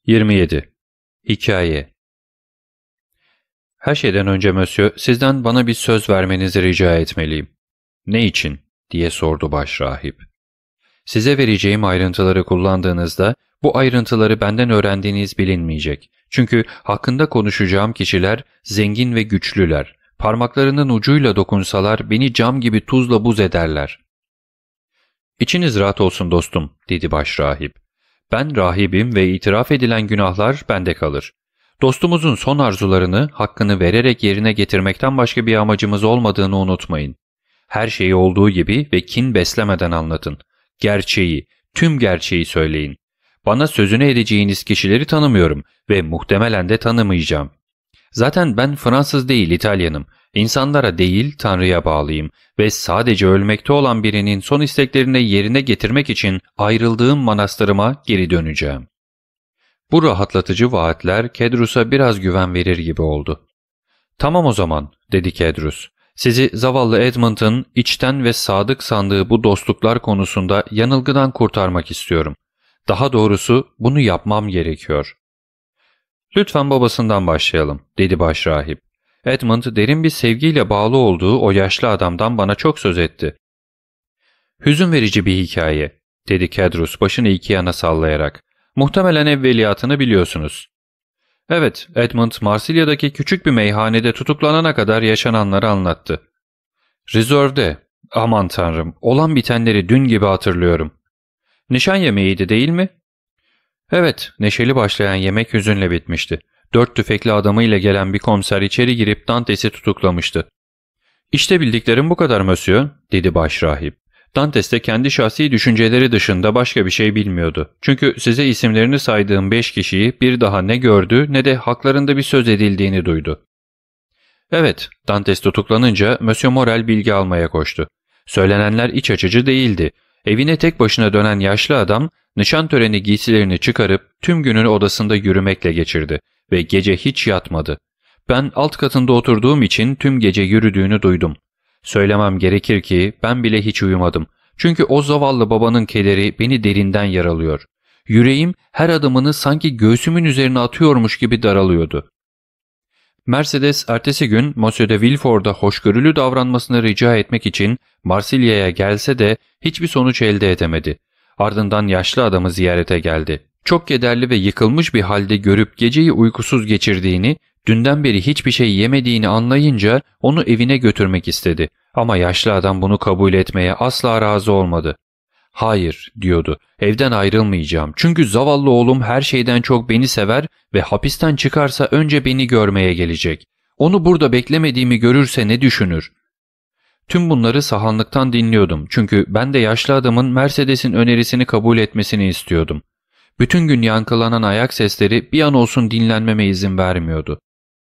27. Hikaye. Her şeyden önce Monsieur, sizden bana bir söz vermenizi rica etmeliyim. Ne için? Diye sordu başrahip. Size vereceğim ayrıntıları kullandığınızda bu ayrıntıları benden öğrendiğiniz bilinmeyecek. Çünkü hakkında konuşacağım kişiler zengin ve güçlüler. Parmaklarının ucuyla dokunsalar beni cam gibi tuzla buz ederler. İçiniz rahat olsun dostum, dedi başrahip. Ben rahibim ve itiraf edilen günahlar bende kalır. Dostumuzun son arzularını, hakkını vererek yerine getirmekten başka bir amacımız olmadığını unutmayın. Her şeyi olduğu gibi ve kin beslemeden anlatın. Gerçeği, tüm gerçeği söyleyin. Bana sözünü edeceğiniz kişileri tanımıyorum ve muhtemelen de tanımayacağım. Zaten ben Fransız değil İtalyanım. İnsanlara değil Tanrı'ya bağlıyım ve sadece ölmekte olan birinin son isteklerini yerine getirmek için ayrıldığım manastırıma geri döneceğim. Bu rahatlatıcı vaatler Kedrus'a biraz güven verir gibi oldu. Tamam o zaman, dedi Kedrus. Sizi zavallı Edmund'ın içten ve sadık sandığı bu dostluklar konusunda yanılgıdan kurtarmak istiyorum. Daha doğrusu bunu yapmam gerekiyor. Lütfen babasından başlayalım, dedi başrahip. Edmund derin bir sevgiyle bağlı olduğu o yaşlı adamdan bana çok söz etti. Hüzün verici bir hikaye, dedi Kedrus başını iki yana sallayarak. Muhtemelen evveliyatını biliyorsunuz. Evet, Edmund Marsilya'daki küçük bir meyhanede tutuklanana kadar yaşananları anlattı. Reserve'de, aman tanrım, olan bitenleri dün gibi hatırlıyorum. Nişan yemeğiydi değil mi? Evet, neşeli başlayan yemek hüzünle bitmişti. 4 tüfekli adamıyla gelen bir komiser içeri girip Dantes'i tutuklamıştı. İşte bildiklerim bu kadar Monsieur, dedi başrahip. Dantes de kendi şahsi düşünceleri dışında başka bir şey bilmiyordu. Çünkü size isimlerini saydığım 5 kişiyi bir daha ne gördü ne de haklarında bir söz edildiğini duydu. Evet, Dantes tutuklanınca Monsieur Morel bilgi almaya koştu. Söylenenler iç açıcı değildi. Evine tek başına dönen yaşlı adam, nişan töreni giysilerini çıkarıp tüm gününü odasında yürümekle geçirdi ve gece hiç yatmadı. Ben alt katında oturduğum için tüm gece yürüdüğünü duydum. Söylemem gerekir ki ben bile hiç uyumadım. Çünkü o zavallı babanın kederi beni derinden yaralıyor. Yüreğim her adımını sanki göğsümün üzerine atıyormuş gibi daralıyordu. Mercedes ertesi gün Monsieur de Villefort'a hoşgörülü davranmasını rica etmek için Marsilya'ya gelse de hiçbir sonuç elde edemedi. Ardından yaşlı adamı ziyarete geldi. Çok kederli ve yıkılmış bir halde görüp geceyi uykusuz geçirdiğini, dünden beri hiçbir şey yemediğini anlayınca onu evine götürmek istedi. Ama yaşlı adam bunu kabul etmeye asla razı olmadı. Hayır, diyordu, evden ayrılmayacağım. Çünkü zavallı oğlum her şeyden çok beni sever ve hapisten çıkarsa önce beni görmeye gelecek. Onu burada beklemediğimi görürse ne düşünür? Tüm bunları sahanlıktan dinliyordum. Çünkü ben de yaşlı adamın Mercedes'in önerisini kabul etmesini istiyordum. Bütün gün yankılanan ayak sesleri bir an olsun dinlenmeme izin vermiyordu.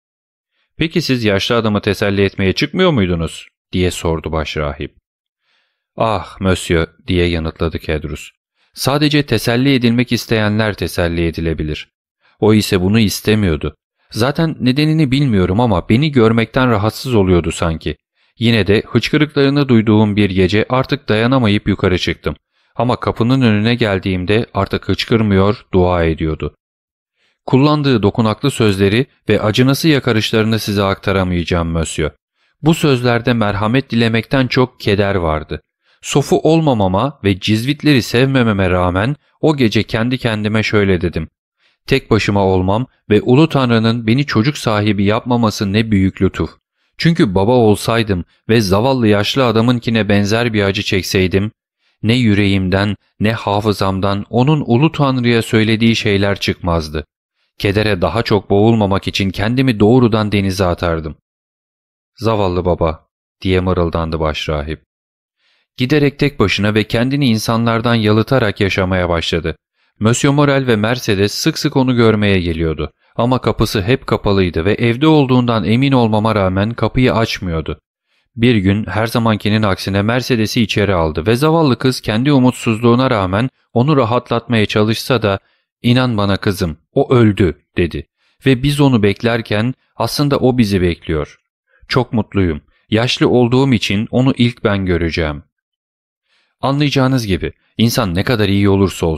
''Peki siz yaşlı adamı teselli etmeye çıkmıyor muydunuz?'' diye sordu başrahip. ''Ah, Monsieur'' diye yanıtladı Kedrus. ''Sadece teselli edilmek isteyenler teselli edilebilir. O ise bunu istemiyordu. Zaten nedenini bilmiyorum ama beni görmekten rahatsız oluyordu sanki. Yine de hıçkırıklarını duyduğum bir gece artık dayanamayıp yukarı çıktım. Ama kapının önüne geldiğimde artık hıçkırmıyor, dua ediyordu. Kullandığı dokunaklı sözleri ve acınası yakarışlarını size aktaramayacağım Monsieur. Bu sözlerde merhamet dilemekten çok keder vardı. Sofu olmamama ve cizvitleri sevmememe rağmen o gece kendi kendime şöyle dedim. Tek başıma olmam ve Ulu Tanrı'nın beni çocuk sahibi yapmaması ne büyük lütuf. Çünkü baba olsaydım ve zavallı yaşlı adamınkine benzer bir acı çekseydim, ne yüreğimden ne hafızamdan onun Ulu Tanrı'ya söylediği şeyler çıkmazdı. Kedere daha çok boğulmamak için kendimi doğrudan denize atardım. ''Zavallı baba'' diye mırıldandı başrahip. Giderek tek başına ve kendini insanlardan yalıtarak yaşamaya başladı. Monsieur Morel ve Mercedes sık sık onu görmeye geliyordu. Ama kapısı hep kapalıydı ve evde olduğundan emin olmama rağmen kapıyı açmıyordu. Bir gün her zamankinin aksine Mercedes'i içeri aldı ve zavallı kız kendi umutsuzluğuna rağmen onu rahatlatmaya çalışsa da ''İnan bana kızım, o öldü'' dedi. Ve biz onu beklerken aslında o bizi bekliyor. Çok mutluyum. Yaşlı olduğum için onu ilk ben göreceğim. Anlayacağınız gibi insan ne kadar iyi olursa olsun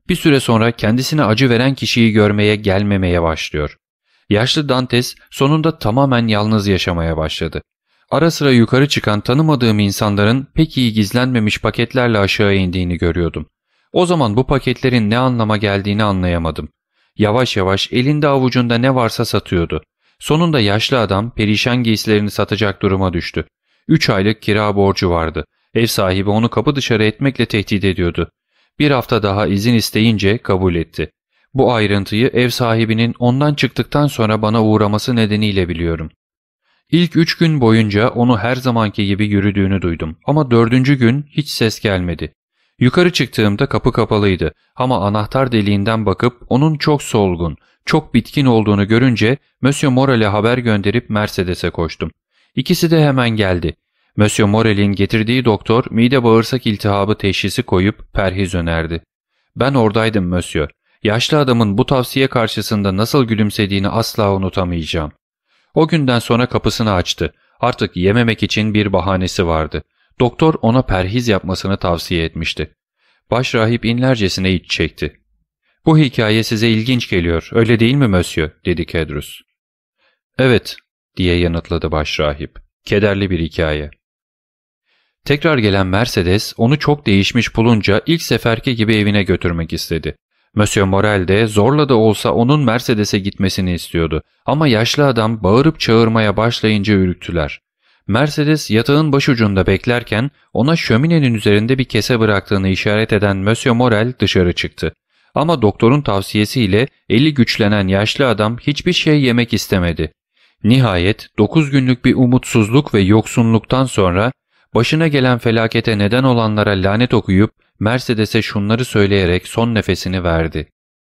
Bir süre sonra kendisine acı veren kişiyi görmeye gelmemeye başlıyor. Yaşlı Dantes sonunda tamamen yalnız yaşamaya başladı. Ara sıra yukarı çıkan tanımadığım insanların pek iyi gizlenmemiş paketlerle aşağı indiğini görüyordum. O zaman bu paketlerin ne anlama geldiğini anlayamadım. Yavaş yavaş elinde avucunda ne varsa satıyordu. Sonunda yaşlı adam perişan giysilerini satacak duruma düştü. 3 aylık kira borcu vardı. Ev sahibi onu kapı dışarı etmekle tehdit ediyordu. Bir hafta daha izin isteyince kabul etti. Bu ayrıntıyı ev sahibinin ondan çıktıktan sonra bana uğraması nedeniyle biliyorum. İlk 3 gün boyunca onu her zamanki gibi yürüdüğünü duydum ama 4. gün hiç ses gelmedi. Yukarı çıktığımda kapı kapalıydı ama anahtar deliğinden bakıp onun çok solgun, çok bitkin olduğunu görünce Monsieur Morel'e haber gönderip Mercedes'e koştum. İkisi de hemen geldi. Monsieur Morel'in getirdiği doktor mide bağırsak iltihabı teşhisi koyup perhiz önerdi. Ben oradaydım Monsieur. Yaşlı adamın bu tavsiye karşısında nasıl gülümsediğini asla unutamayacağım. O günden sonra kapısını açtı. Artık yememek için bir bahanesi vardı. Doktor ona perhiz yapmasını tavsiye etmişti. Başrahip inlercesine iç çekti. "Bu hikaye size ilginç geliyor, öyle değil mi Monsieur?" dedi Kedrus. "Evet," diye yanıtladı başrahip. "Kederli bir hikaye." Tekrar gelen Mercedes onu çok değişmiş bulunca ilk seferki gibi evine götürmek istedi. Monsieur Morel de zorla da olsa onun Mercedes'e gitmesini istiyordu ama yaşlı adam bağırıp çağırmaya başlayınca ürktüler. Mercedes yatağın başucunda beklerken ona şöminenin üzerinde bir kese bıraktığını işaret eden Monsieur Morel dışarı çıktı. Ama doktorun tavsiyesiyle eli güçlenen yaşlı adam hiçbir şey yemek istemedi. Nihayet 9 günlük bir umutsuzluk ve yoksunluktan sonra başına gelen felakete neden olanlara lanet okuyup Mercedes'e şunları söyleyerek son nefesini verdi.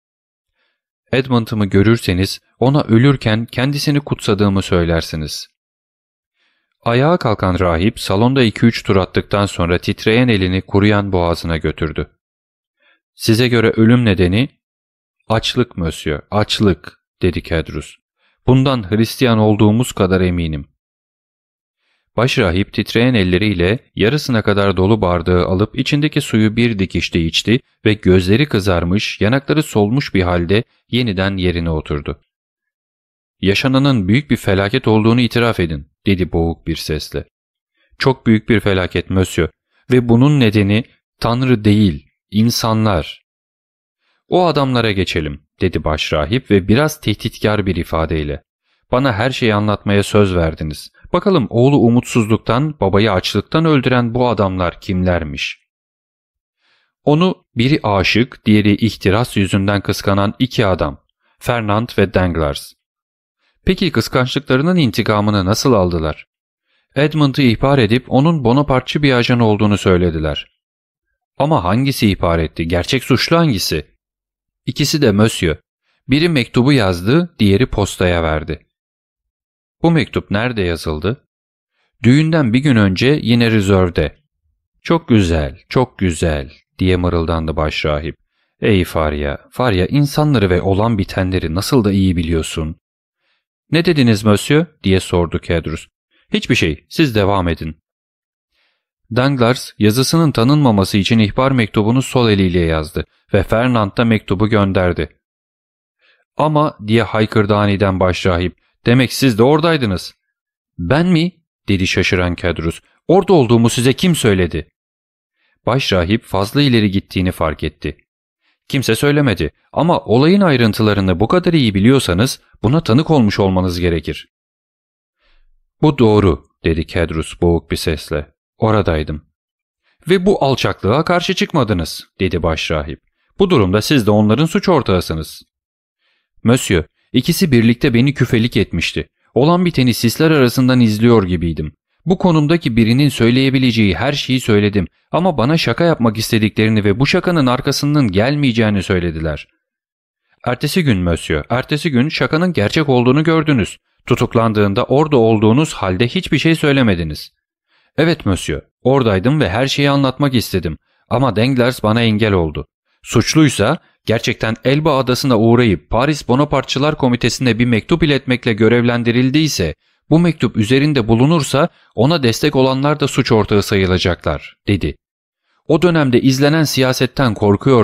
"Edmund'ımı görürseniz ona ölürken kendisini kutsadığımı söylersiniz." Ayağa kalkan rahip salonda 2-3 tur attıktan sonra titreyen elini kuruyan boğazına götürdü. "Size göre ölüm nedeni?" "Açlık Monsieur, açlık," dedi Kedrus. "Bundan Hristiyan olduğumuz kadar eminim." Başrahip titreyen elleriyle yarısına kadar dolu bardağı alıp içindeki suyu bir dikişte içti ve gözleri kızarmış, yanakları solmuş bir halde yeniden yerine oturdu. "Yaşananın büyük bir felaket olduğunu itiraf edin," dedi boğuk bir sesle. "Çok büyük bir felaket Monsieur ve bunun nedeni Tanrı değil, insanlar." "O adamlara geçelim," dedi başrahip ve biraz tehditkar bir ifadeyle. "Bana her şeyi anlatmaya söz verdiniz. Bakalım oğlu umutsuzluktan, babayı açlıktan öldüren bu adamlar kimlermiş?" Onu biri aşık, diğeri ihtiras yüzünden kıskanan 2 adam, Fernand ve Danglars. Peki kıskançlıklarının intikamını nasıl aldılar? Edmund'u ihbar edip onun Bonaparte'çı bir ajan olduğunu söylediler. Ama hangisi ihbar etti? Gerçek suçlu hangisi? İkisi de Monsieur. Biri mektubu yazdı, diğeri postaya verdi. Bu mektup nerede yazıldı? Düğünden bir gün önce yine Reserve'de. "Çok güzel, çok güzel," diye mırıldandı başrahip. "Ey Farya, insanları ve olan bitenleri nasıl da iyi biliyorsun." "Ne dediniz Monsieur?" diye sordu Kedrus. "Hiçbir şey, siz devam edin." Danglars yazısının tanınmaması için ihbar mektubunu sol eliyle yazdı ve Fernand da mektubu gönderdi. "Ama," diye haykırdı aniden başrahip, "demek siz de oradaydınız." "Ben mi?" dedi şaşıran Kedrus. "Orada olduğumu size kim söyledi?" Başrahip fazla ileri gittiğini fark etti. "Kimse söylemedi ama olayın ayrıntılarını bu kadar iyi biliyorsanız buna tanık olmuş olmanız gerekir." "Bu doğru," dedi Kedrus boğuk bir sesle. "Oradaydım." "Ve bu alçaklığa karşı çıkmadınız," dedi başrahip. "Bu durumda siz de onların suç ortağısınız." "Monsieur, ikisi birlikte beni küfelik etmişti. Olan biteni sisler arasından izliyor gibiydim. Bu konumdaki birinin söyleyebileceği her şeyi söyledim ama bana şaka yapmak istediklerini ve bu şakanın arkasının gelmeyeceğini söylediler." "Ertesi gün Monsieur, ertesi gün şakanın gerçek olduğunu gördünüz. Tutuklandığında orada olduğunuz halde hiçbir şey söylemediniz." "Evet Monsieur, oradaydım ve her şeyi anlatmak istedim ama Danglars bana engel oldu. Suçluysa gerçekten Elba adasına uğrayıp Paris Bonapartçılar Komitesi'ne bir mektup iletmekle görevlendirildiyse, bu mektup üzerinde bulunursa ona destek olanlar da suç ortağı sayılacaklar," dedi. "O dönemde izlenen siyasetten korkuyordum.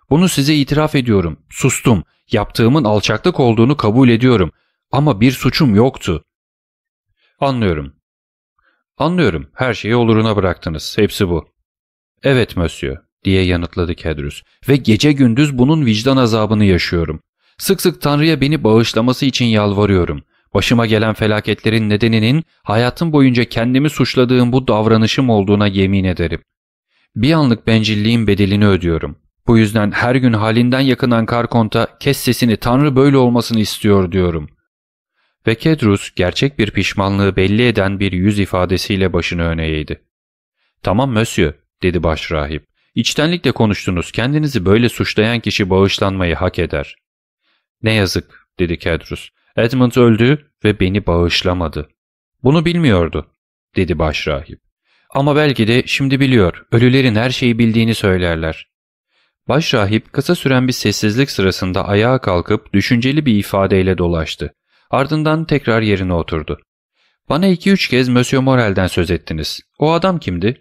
Bunu size itiraf ediyorum. Sustum. Yaptığımın alçaklık olduğunu kabul ediyorum. Ama bir suçum yoktu. Anlıyorum. Anlıyorum. Her şeyi oluruna bıraktınız. Hepsi bu. Evet monsieur, diye yanıtladı Kedrus. Ve gece gündüz bunun vicdan azabını yaşıyorum. Sık sık Tanrı'ya beni bağışlaması için yalvarıyorum. Başıma gelen felaketlerin nedeninin hayatım boyunca kendimi suçladığım bu davranışım olduğuna yemin ederim. Bir anlık bencilliğin bedelini ödüyorum. Bu yüzden her gün halinden yakınan Karkont'a kes sesini, Tanrı böyle olmasını istiyor diyorum. Ve Kedrus gerçek bir pişmanlığı belli eden bir yüz ifadesiyle başını öne eğdi. Tamam monsieur, dedi başrahip. İçtenlikle konuştunuz. Kendinizi böyle suçlayan kişi bağışlanmayı hak eder. Ne yazık, dedi Kedrus. Edmund öldü ve beni bağışlamadı. Bunu bilmiyordu, dedi başrahip. Ama belki de şimdi biliyor. Ölülerin her şeyi bildiğini söylerler. Başrahip kısa süren bir sessizlik sırasında ayağa kalkıp düşünceli bir ifadeyle dolaştı. Ardından tekrar yerine oturdu. Bana 2-3 kez Monsieur Morel'den söz ettiniz. O adam kimdi?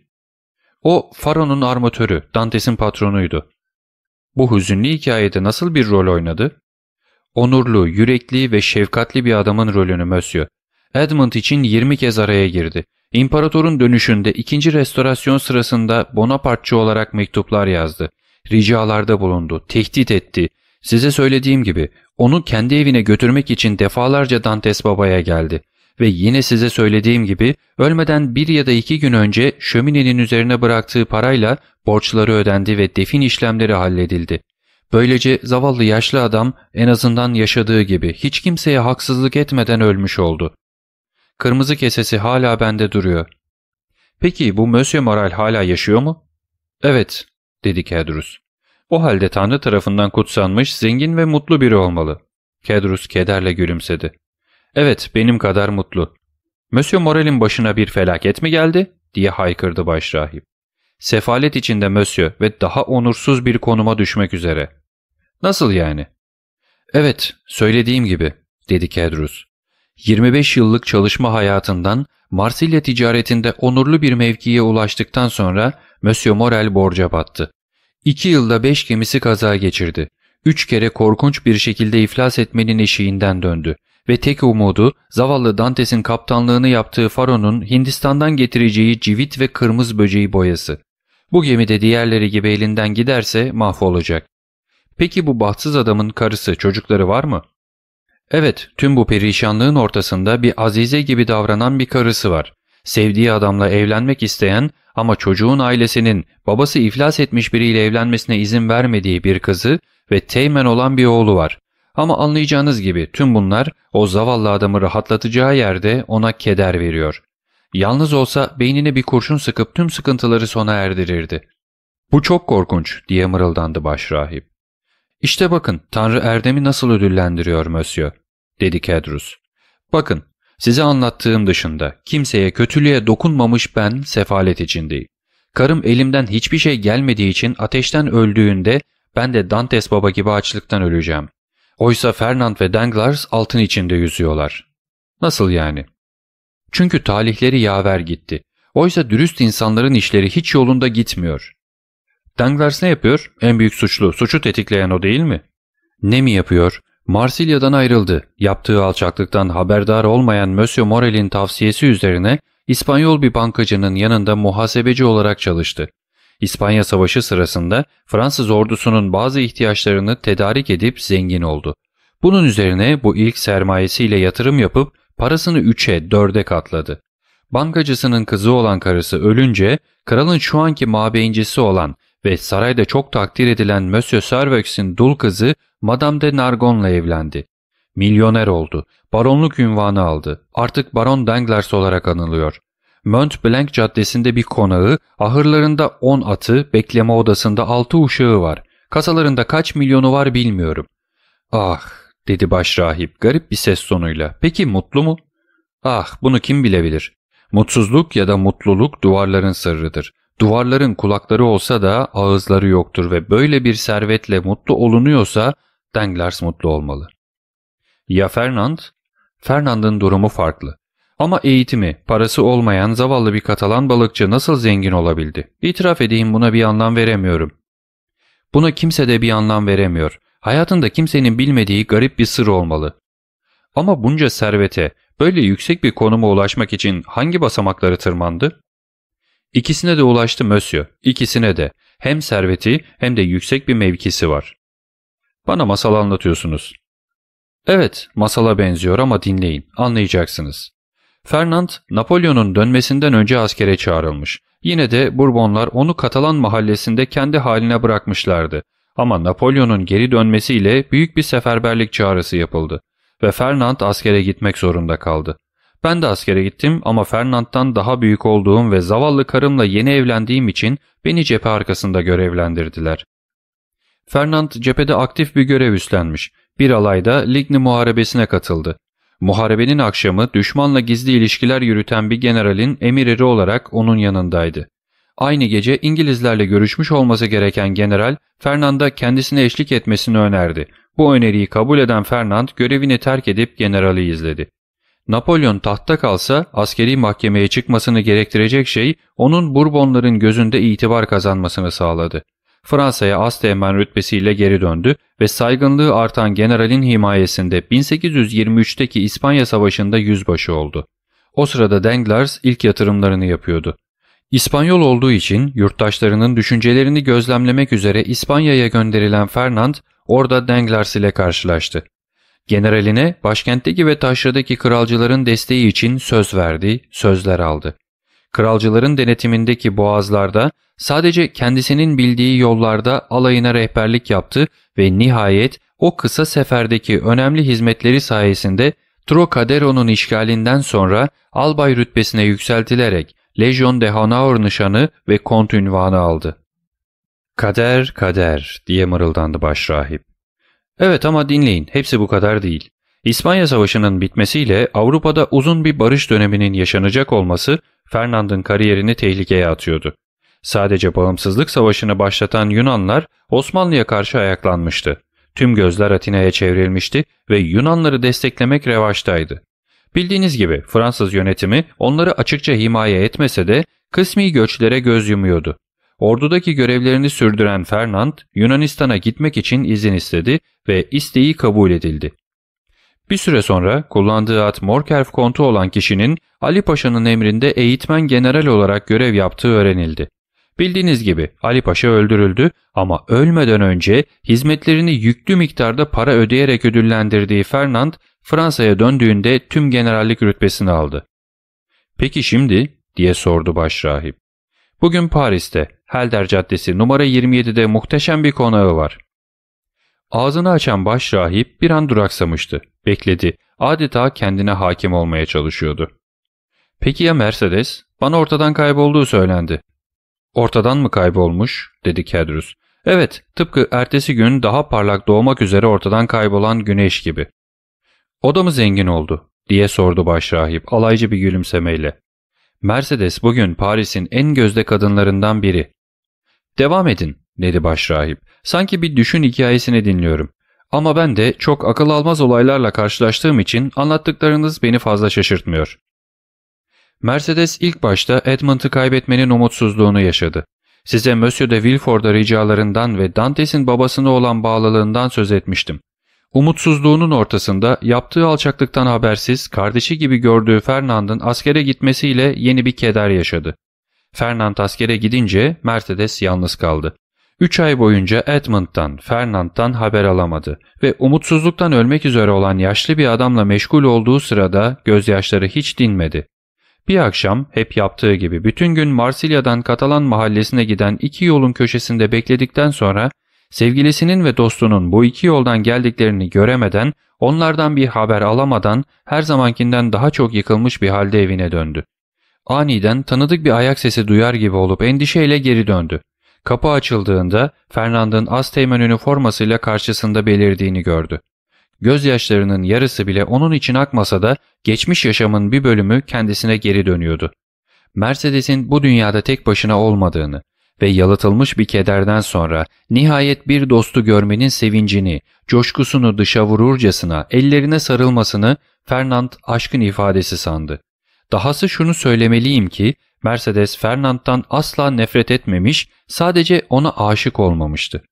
O Faron'un armatörü, Dantes'in patronuydu. Bu hüzünlü hikayede nasıl bir rol oynadı? Onurlu, yürekli ve şefkatli bir adamın rolünü Monsieur. Edmund için 20 kez araya girdi. İmparatorun dönüşünde 2. restorasyon sırasında Bonapartçı olarak mektuplar yazdı. Ricalarda bulundu, tehdit etti. Size söylediğim gibi onu kendi evine götürmek için defalarca Dantes Baba'ya geldi. Ve yine size söylediğim gibi ölmeden 1 ya da 2 gün önce şöminenin üzerine bıraktığı parayla borçları ödendi ve defin işlemleri halledildi. Böylece zavallı yaşlı adam en azından yaşadığı gibi hiç kimseye haksızlık etmeden ölmüş oldu. Kırmızı kesesi hala bende duruyor. Peki bu Monsieur Morel hala yaşıyor mu? Evet, dedi Kedrus. O halde Tanrı tarafından kutsanmış, zengin ve mutlu biri olmalı. Kedrus kederle gülümsedi. Evet, benim kadar mutlu. Monsieur Morel'in başına bir felaket mi geldi? Diye haykırdı başrahip. Sefalet içinde Monsieur ve daha onursuz bir konuma düşmek üzere. Nasıl yani? Evet, söylediğim gibi, dedi Kedrus. 25 yıllık çalışma hayatından Marsilya ticaretinde onurlu bir mevkiye ulaştıktan sonra Monsieur Morel borca battı. 2 yılda 5 gemisi kaza geçirdi. 3 kere korkunç bir şekilde iflas etmenin eşiğinden döndü. Ve tek umudu zavallı Dantes'in kaptanlığını yaptığı Faron'un Hindistan'dan getireceği civit ve kırmızı böceği boyası. Bu gemi de diğerleri gibi elinden giderse mahvolacak. Peki bu bahtsız adamın karısı, çocukları var mı? Evet, tüm bu perişanlığın ortasında bir azize gibi davranan bir karısı var. Sevdiği adamla evlenmek isteyen ama çocuğun ailesinin babası iflas etmiş biriyle evlenmesine izin vermediği bir kızı ve teğmen olan bir oğlu var. Ama anlayacağınız gibi tüm bunlar o zavallı adamı rahatlatacağı yerde ona keder veriyor. Yalnız olsa beynine bir kurşun sıkıp tüm sıkıntıları sona erdirirdi. Bu çok korkunç, diye mırıldandı başrahip. İşte bakın Tanrı erdemi nasıl ödüllendiriyor Monsieur, dedi Kedrus. Bakın, size anlattığım dışında kimseye kötülüğe dokunmamış ben sefalet içindeyim. Karım elimden hiçbir şey gelmediği için ateşten öldüğünde ben de Dantes Baba gibi açlıktan öleceğim. Oysa Fernand ve Danglars altın içinde yüzüyorlar. Nasıl yani? Çünkü talihleri yaver gitti. Oysa dürüst insanların işleri hiç yolunda gitmiyor. Danglars ne yapıyor? En büyük suçlu, suçu tetikleyen o değil mi? Ne mi yapıyor? Marsilya'dan ayrıldı. Yaptığı alçaklıktan haberdar olmayan Monsieur Morel'in tavsiyesi üzerine İspanyol bir bankacının yanında muhasebeci olarak çalıştı. İspanya Savaşı sırasında Fransız ordusunun bazı ihtiyaçlarını tedarik edip zengin oldu. Bunun üzerine bu ilk sermayesiyle yatırım yapıp parasını 3'e 4'e katladı. Bankacısının kızı olan karısı ölünce kralın şu anki mabeyincisi olan ve sarayda çok takdir edilen Monsieur Servex'in dul kızı Madame de Nargon'la evlendi. Milyoner oldu. Baronluk unvanı aldı. Artık Baron Danglars olarak anılıyor. Mont Blanc caddesinde bir konağı, ahırlarında 10 atı, bekleme odasında 6 uşağı var. Kasalarında kaç milyonu var bilmiyorum. Ah, dedi başrahip garip bir ses tonuyla. Peki mutlu mu? Ah, bunu kim bilebilir? Mutsuzluk ya da mutluluk duvarların sırrıdır. Duvarların kulakları olsa da ağızları yoktur ve böyle bir servetle mutlu olunuyorsa Danglars mutlu olmalı. Ya Fernand? Fernand'ın durumu farklı. Ama eğitimi, parası olmayan zavallı bir Katalan balıkçı nasıl zengin olabildi? İtiraf edeyim buna bir anlam veremiyorum. Buna kimse de bir anlam veremiyor. Hayatında kimsenin bilmediği garip bir sır olmalı. Ama bunca servete, böyle yüksek bir konuma ulaşmak için hangi basamakları tırmandı? İkisine de ulaştı Monsieur, ikisine de. Hem serveti hem de yüksek bir mevkisi var. Bana masal anlatıyorsunuz. Evet, masala benziyor ama dinleyin, anlayacaksınız. Fernand, Napolyon'un dönmesinden önce askere çağrılmış. Yine de Bourbonlar onu Katalan mahallesinde kendi haline bırakmışlardı. Ama Napolyon'un geri dönmesiyle büyük bir seferberlik çağrısı yapıldı. Ve Fernand askere gitmek zorunda kaldı. Ben de askere gittim ama Fernand'dan daha büyük olduğum ve zavallı karımla yeni evlendiğim için beni cephe arkasında görevlendirdiler. Fernand cephede aktif bir görev üstlenmiş. Bir alayda Ligny Muharebesi'ne katıldı. Muharebenin akşamı düşmanla gizli ilişkiler yürüten bir generalin emireri olarak onun yanındaydı. Aynı gece İngilizlerle görüşmüş olması gereken general, Fernand'a kendisine eşlik etmesini önerdi. Bu öneriyi kabul eden Fernand görevini terk edip generali izledi. Napolyon tahtta kalsa askeri mahkemeye çıkmasını gerektirecek şey onun Bourbonların gözünde itibar kazanmasını sağladı. Fransa'ya asteğmen rütbesiyle geri döndü ve saygınlığı artan generalin himayesinde 1823'teki İspanya Savaşı'nda yüzbaşı oldu. O sırada Danglars ilk yatırımlarını yapıyordu. İspanyol olduğu için yurttaşlarının düşüncelerini gözlemlemek üzere İspanya'ya gönderilen Fernand orada Danglars ile karşılaştı. Generaline başkentteki ve taşradaki kralcıların desteği için söz verdi, sözler aldı. Kralcıların denetimindeki boğazlarda sadece kendisinin bildiği yollarda alayına rehberlik yaptı ve nihayet o kısa seferdeki önemli hizmetleri sayesinde Trocadero'nun işgalinden sonra albay rütbesine yükseltilerek Legion de Honor nişanı ve kont unvanı aldı. "Kader, kader," diye mırıldandı başrahip. Evet ama dinleyin, hepsi bu kadar değil. İspanya Savaşı'nın bitmesiyle Avrupa'da uzun bir barış döneminin yaşanacak olması Fernand'ın kariyerini tehlikeye atıyordu. Sadece bağımsızlık savaşını başlatan Yunanlar Osmanlı'ya karşı ayaklanmıştı. Tüm gözler Atina'ya çevrilmişti ve Yunanları desteklemek revaçtaydı. Bildiğiniz gibi Fransız yönetimi onları açıkça himaye etmese de kısmi göçlere göz yumuyordu. Ordudaki görevlerini sürdüren Fernand, Yunanistan'a gitmek için izin istedi ve isteği kabul edildi. Bir süre sonra kullandığı at Morkerf kontu olan kişinin Ali Paşa'nın emrinde eğitmen general olarak görev yaptığı öğrenildi. Bildiğiniz gibi Ali Paşa öldürüldü ama ölmeden önce hizmetlerini yüklü miktarda para ödeyerek ödüllendirdiği Fernand, Fransa'ya döndüğünde tüm generallik rütbesini aldı. "Peki şimdi?" diye sordu başrahip. "Bugün Paris'te, Helder Caddesi numara 27'de muhteşem bir konağı var." Ağzını açan başrahip bir an duraksamıştı. Bekledi. Adeta kendine hakim olmaya çalışıyordu. "Peki ya Mercedes? Bana ortadan kaybolduğu söylendi." "Ortadan mı kaybolmuş?" dedi Cadrus. "Evet, tıpkı ertesi gün daha parlak doğmak üzere ortadan kaybolan güneş gibi." "O da mı zengin oldu?" diye sordu başrahip alaycı bir gülümsemeyle. "Mercedes bugün Paris'in en gözde kadınlarından biri." "Devam edin," dedi başrahip. "Sanki bir düşün hikayesini dinliyorum. Ama ben de çok akıl almaz olaylarla karşılaştığım için anlattıklarınız beni fazla şaşırtmıyor." Mercedes ilk başta Edmund'u kaybetmenin umutsuzluğunu yaşadı. Size Monsieur de Villefort'a ricalarından ve Dantes'in babasına olan bağlılığından söz etmiştim. Umutsuzluğunun ortasında yaptığı alçaklıktan habersiz kardeşi gibi gördüğü Fernand'ın askere gitmesiyle yeni bir keder yaşadı. Fernand askere gidince Mercedes yalnız kaldı. 3 ay boyunca Edmund'dan, Fernand'dan haber alamadı ve umutsuzluktan ölmek üzere olan yaşlı bir adamla meşgul olduğu sırada gözyaşları hiç dinmedi. Bir akşam hep yaptığı gibi bütün gün Marsilya'dan Katalan mahallesine giden iki yolun köşesinde bekledikten sonra sevgilisinin ve dostunun bu iki yoldan geldiklerini göremeden, onlardan bir haber alamadan her zamankinden daha çok yıkılmış bir halde evine döndü. Aniden tanıdık bir ayak sesi duyar gibi olup endişeyle geri döndü. Kapı açıldığında Fernand'ın asteğmen üniformasıyla karşısında belirdiğini gördü. Gözyaşlarının yarısı bile onun için akmasa da geçmiş yaşamın bir bölümü kendisine geri dönüyordu. Mercedes'in bu dünyada tek başına olmadığını ve yalıtılmış bir kederden sonra nihayet bir dostu görmenin sevincini, coşkusunu dışa vururcasına ellerine sarılmasını Fernand aşkın ifadesi sandı. Dahası şunu söylemeliyim ki Mercedes Fernand'dan asla nefret etmemiş, sadece ona aşık olmamıştı.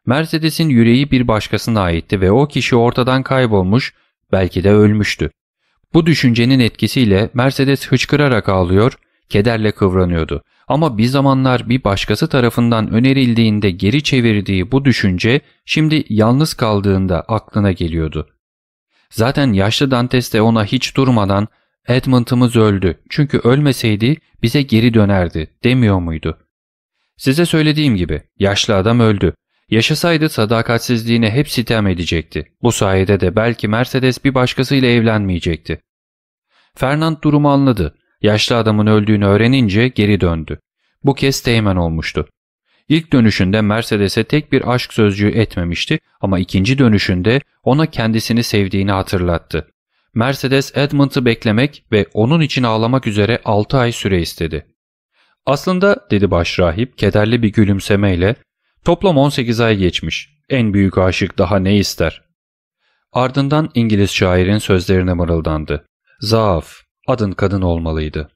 Mercedes'in yüreği bir başkasına aitti ve o kişi ortadan kaybolmuş, belki de ölmüştü. Bu düşüncenin etkisiyle Mercedes hıçkırarak ağlıyor, kederle kıvranıyordu. Ama bir zamanlar bir başkası tarafından önerildiğinde geri çevirdiği bu düşünce şimdi yalnız kaldığında aklına geliyordu. Zaten yaşlı Dantes de ona hiç durmadan "Edmund'ımız öldü çünkü ölmeseydi bize geri dönerdi" demiyor muydu? Size söylediğim gibi yaşlı adam öldü. Yaşasaydı sadakatsizliğine hep sitem edecekti. Bu sayede de belki Mercedes bir başkasıyla evlenmeyecekti. Fernand durumu anladı. Yaşlı adamın öldüğünü öğrenince geri döndü. Bu kez teğmen olmuştu. İlk dönüşünde Mercedes'e tek bir aşk sözcüğü etmemişti ama ikinci dönüşünde ona kendisini sevdiğini hatırlattı. Mercedes Edmund'u beklemek ve onun için ağlamak üzere 6 ay süre istedi. "Aslında," dedi başrahip kederli bir gülümsemeyle, "toplam 18 ay geçmiş. En büyük aşık daha ne ister?" Ardından İngiliz şairin sözlerine mırıldandı. "Zaaf, adın kadın olmalıydı."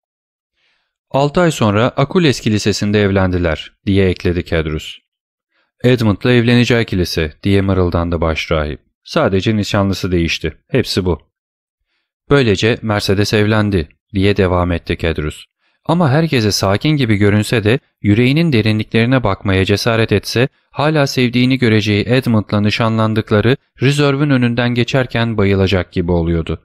6 ay sonra Akules Kilisesi'nde evlendiler, diye ekledi Kedrus. "Edmund'la evleneceği kilise," diye mırıldandı başrahip. "Sadece nişanlısı değişti. Hepsi bu." "Böylece Mercedes evlendi," diye devam etti Kedrus. Ama herkese sakin gibi görünse de yüreğinin derinliklerine bakmaya cesaret etse hala sevdiğini göreceği Edmund'la nişanlandıkları rezervün önünden geçerken bayılacak gibi oluyordu.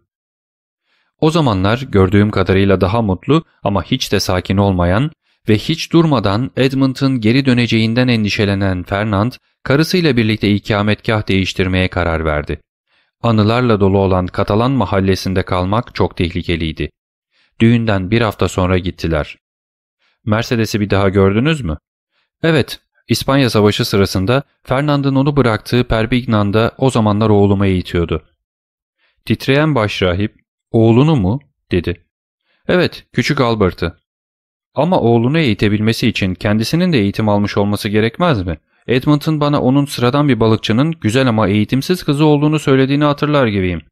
O zamanlar gördüğüm kadarıyla daha mutlu ama hiç de sakin olmayan ve hiç durmadan Edmund'un geri döneceğinden endişelenen Fernand, karısıyla birlikte ikametgah değiştirmeye karar verdi. Anılarla dolu olan Katalan mahallesinde kalmak çok tehlikeliydi. Düğünden bir hafta sonra gittiler. "Mercedes'i bir daha gördünüz mü?" "Evet, İspanya Savaşı sırasında Fernand'ın onu bıraktığı Perpignan'da o zamanlar oğlumu eğitiyordu." Titreyen başrahip, "Oğlunu mu?" dedi. "Evet, küçük Albert'ı." "Ama oğlunu eğitebilmesi için kendisinin de eğitim almış olması gerekmez mi? Edmund'un bana onun sıradan bir balıkçının güzel ama eğitimsiz kızı olduğunu söylediğini hatırlar gibiyim."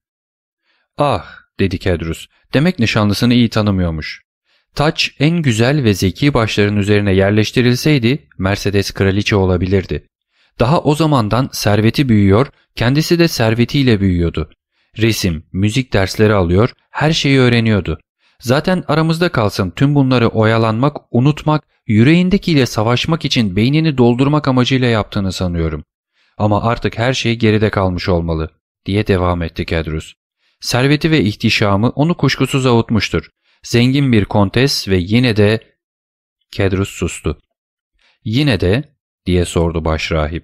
"Ah," dedi Kedrus, "demek nişanlısını iyi tanımıyormuş." Taç en güzel ve zeki başların üzerine yerleştirilseydi Mercedes kraliçe olabilirdi. Daha o zamandan serveti büyüyor, kendisi de servetiyle büyüyordu. Resim, müzik dersleri alıyor, her şeyi öğreniyordu. Zaten aramızda kalsın tüm bunları oyalanmak, unutmak, yüreğindekiyle savaşmak için beynini doldurmak amacıyla yaptığını sanıyorum. Ama artık her şey geride kalmış olmalı, diye devam etti Kedrus. Serveti ve ihtişamı onu kuşkusuz avutmuştur. Zengin bir kontes ve yine de... Kedrus sustu. "Yine de," diye sordu başrahip.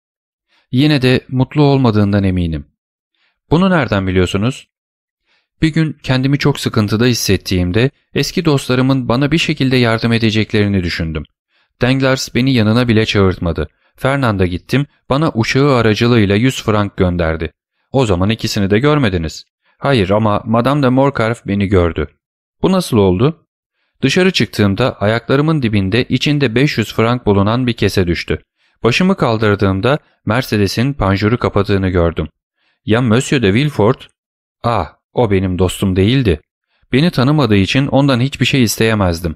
"Yine de mutlu olmadığından eminim." "Bunu nereden biliyorsunuz?" "Bir gün kendimi çok sıkıntıda hissettiğimde eski dostlarımın bana bir şekilde yardım edeceklerini düşündüm. Danglars beni yanına bile çağırtmadı. Fernand'a gittim, bana uşağı aracılığıyla 100 frank gönderdi. O zaman ikisini de görmediniz." "Hayır ama Madame de Morcarf beni gördü." "Bu nasıl oldu?" "Dışarı çıktığımda ayaklarımın dibinde içinde 500 frank bulunan bir kese düştü. Başımı kaldırdığımda Mercedes'in panjuru kapadığını gördüm. Ya Monsieur de Villefort? Ah, o benim dostum değildi. Beni tanımadığı için ondan hiçbir şey isteyemezdim."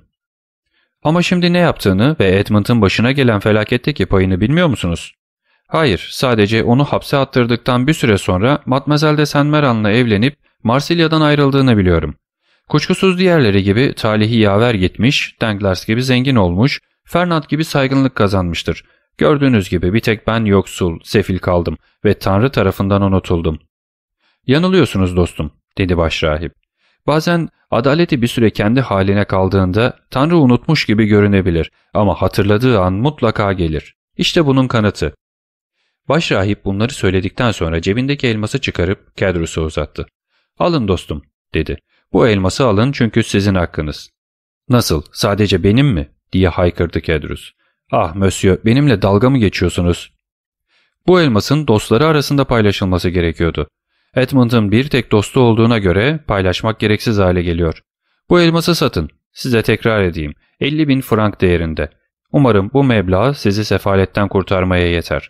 "Ama şimdi ne yaptığını ve Edmund'un başına gelen felaketteki payını bilmiyor musunuz?" "Hayır, sadece onu hapse attırdıktan bir süre sonra Mademoiselle de Saint-Méran'la evlenip Marsilya'dan ayrıldığını biliyorum. Kuşkusuz diğerleri gibi talihi yaver gitmiş, Danglars gibi zengin olmuş, Fernand gibi saygınlık kazanmıştır. Gördüğünüz gibi bir tek ben yoksul, sefil kaldım ve Tanrı tarafından unutuldum." "Yanılıyorsunuz dostum," dedi başrahip. "Bazen adaleti bir süre kendi haline kaldığında Tanrı unutmuş gibi görünebilir ama hatırladığı an mutlaka gelir. İşte bunun kanıtı." Başrahip bunları söyledikten sonra cebindeki elması çıkarıp Kedrus'a uzattı. "Alın dostum," dedi. "Bu elması alın çünkü sizin hakkınız." "Nasıl, sadece benim mi?" diye haykırdı Kedrus. "Ah monsieur, benimle dalga mı geçiyorsunuz?" "Bu elmasın dostları arasında paylaşılması gerekiyordu. Edmund'un bir tek dostu olduğuna göre paylaşmak gereksiz hale geliyor. Bu elması satın. Size tekrar edeyim. 50.000 frank değerinde. Umarım bu meblağ sizi sefaletten kurtarmaya yeter."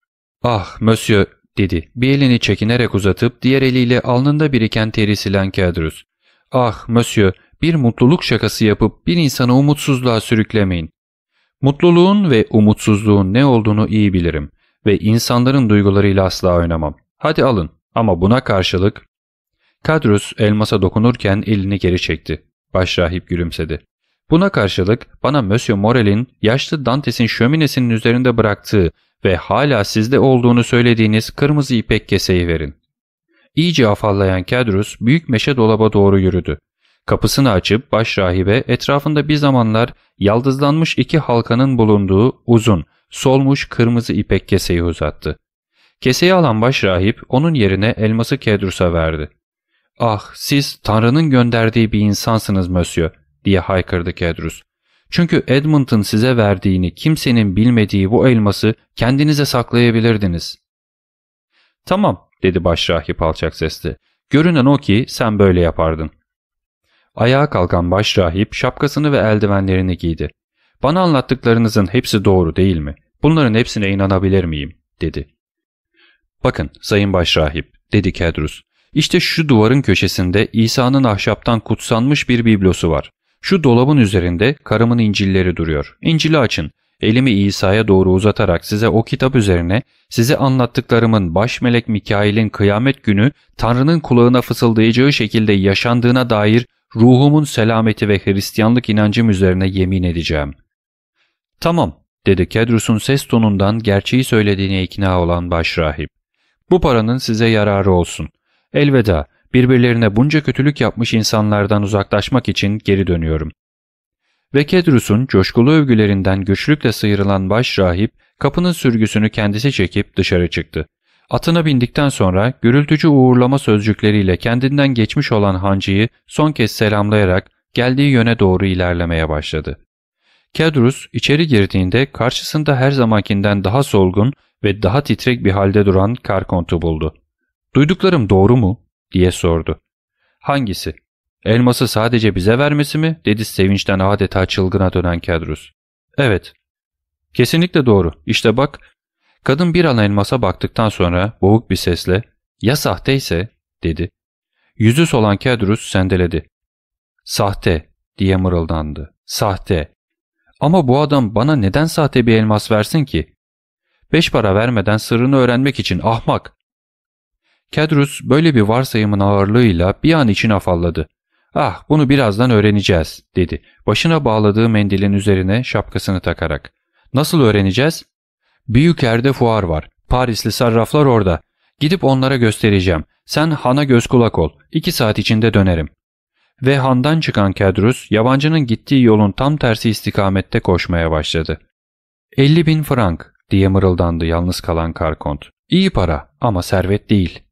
"Ah monsieur," dedi bir elini çekinerek uzatıp diğer eliyle alnında biriken teri silen Kedrus. "Ah monsieur, bir mutluluk şakası yapıp bir insanı umutsuzluğa sürüklemeyin." "Mutluluğun ve umutsuzluğun ne olduğunu iyi bilirim ve insanların duygularıyla asla oynamam. Hadi alın ama buna karşılık... Kadrus elmasa dokunurken elini geri çekti. Başrahip gülümsedi. Buna karşılık bana Monsieur Morel'in yaşlı Dantes'in şöminesinin üzerinde bıraktığı ve hala sizde olduğunu söylediğiniz kırmızı ipek keseyi verin. İyice afallayan Kadrus büyük meşe dolaba doğru yürüdü. Kapısını açıp başrahibe etrafında bir zamanlar yaldızlanmış iki halkanın bulunduğu uzun, solmuş kırmızı ipek keseyi uzattı. Keseyi alan başrahip onun yerine elması Kadrus'a verdi. ''Ah, siz Tanrı'nın gönderdiği bir insansınız Monsieur'' diye haykırdı Kadrus. ''Çünkü Edmund'un size verdiğini kimsenin bilmediği bu elması kendinize saklayabilirdiniz.'' ''Tamam'' dedi başrahip alçak sesle. ''Görünen o ki sen böyle yapardın.'' Ayağa kalkan başrahip şapkasını ve eldivenlerini giydi. ''Bana anlattıklarınızın hepsi doğru değil mi? Bunların hepsine inanabilir miyim?'' dedi. ''Bakın sayın başrahip'' dedi Kadrus. ''İşte şu duvarın köşesinde İsa'nın ahşaptan kutsanmış bir biblosu var. Şu dolabın üzerinde karımın İncil'leri duruyor. İncil'i açın. Elimi İsa'ya doğru uzatarak size o kitap üzerine size anlattıklarımın baş melek Mikail'in kıyamet günü Tanrı'nın kulağına fısıldayacağı şekilde yaşandığına dair ruhumun selameti ve Hristiyanlık inancım üzerine yemin edeceğim.'' ''Tamam'' dedi Kadrus'un ses tonundan gerçeği söylediğine ikna olan başrahip. ''Bu paranın size yararı olsun. Elveda, birbirlerine bunca kötülük yapmış insanlardan uzaklaşmak için geri dönüyorum.'' Ve Kadrus'un coşkulu övgülerinden güçlükle sıyrılan başrahip kapının sürgüsünü kendisi çekip dışarı çıktı. Atına bindikten sonra gürültücü uğurlama sözcükleriyle kendinden geçmiş olan hancıyı son kez selamlayarak geldiği yöne doğru ilerlemeye başladı. Kadrus içeri girdiğinde karşısında her zamankinden daha solgun ve daha titrek bir halde duran Karkont'u buldu. ''Duyduklarım doğru mu?'' diye sordu. ''Hangisi? Elması sadece bize vermesi mi?'' dedi sevinçten adeta çılgına dönen Kadrus. ''Evet.'' ''Kesinlikle doğru. İşte bak.'' Kadın bir an elmasa baktıktan sonra boğuk bir sesle ''Ya sahteyse?'' dedi. Yüzü solan Kadrus sendeledi. ''Sahte'' diye mırıldandı. ''Sahte. Ama bu adam bana neden sahte bir elmas versin ki? 5 para vermeden sırrını öğrenmek için ahmak.'' Kadrus böyle bir varsayımın ağırlığıyla bir an için afalladı. ''Ah, bunu birazdan öğreneceğiz'' dedi. Başına bağladığı mendilin üzerine şapkasını takarak. ''Nasıl öğreneceğiz?'' ''Büyükerde fuar var. Parisli sarraflar orada. Gidip onlara göstereceğim. Sen hana göz kulak ol. 2 saat içinde dönerim.'' Ve handan çıkan Kadrus, yabancının gittiği yolun tam tersi istikamette koşmaya başladı. 50.000 frank diye mırıldandı yalnız kalan Karkont. İyi para ama servet değil.